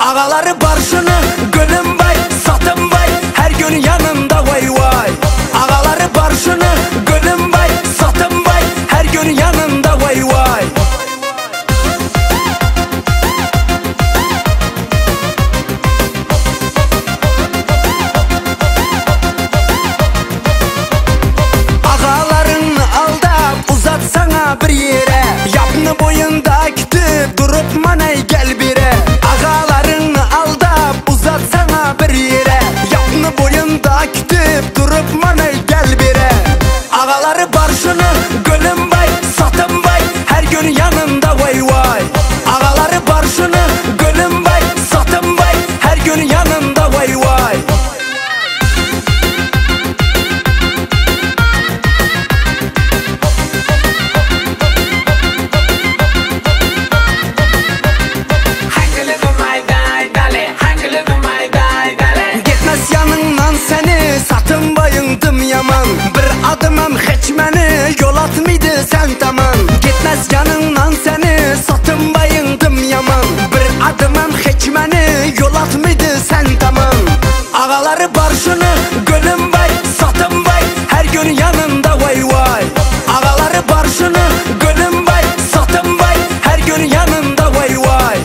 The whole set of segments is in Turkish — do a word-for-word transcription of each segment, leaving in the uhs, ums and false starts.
Ağaları barşını gülüm vay, satım vay, her gün yanımda vay vay. Ağaları barşını gülüm vay, satım vay, her gün yanımda vay vay. Ağalarını aldap uzatsana bir yere, yapını boyunda kitip durup manay gel bire. Ağalarını aldap uzatsana bir yere, yapını boyunda kitip durup manay gel bire. Ağaları barşını gülüm vay, satım vay, her gün yanımda vay vay. Ağaları barşını gülüm vay, satım vay, her gün yanımda vay vay. Yanından seni satın bayındım yaman, bir adımım hiç məni yol atmıydı sen tamam. Gitmez yanından seni satın bayındım yaman, bir adımım hiç məni yol atmıydı sen tamam. Ağaları barşını gülüm vay, satın vay, her gün yanımda vay vay. Ağaları barşını gülüm vay, satın vay, her gün yanımda vay vay.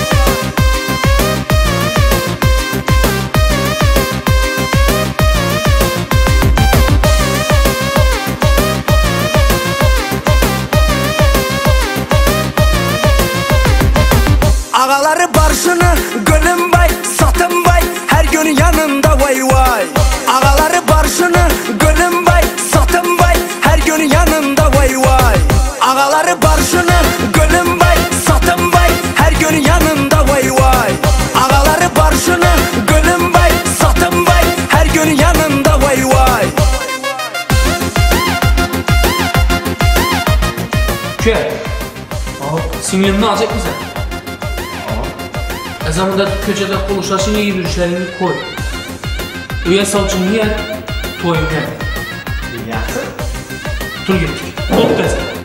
Ağaları barşını gülüm vay, satım vay, her gün yanımda vay vay. Ağaları barşını gülüm vay, satım vay, her gün yanımda vay vay. Ağaları barşını gülüm vay, satım vay, her gün yanımda vay vay. Ağaları barşını gülüm vay, satım vay, her gün yanımda vay vay. Gel. Singlimini alacak mısın? O zaman da köçede konuşasın, iyi yürüyüşlerini koy. Üye salçın niye? Toyun gel. Yaxşı. Dur gittik. Top desin.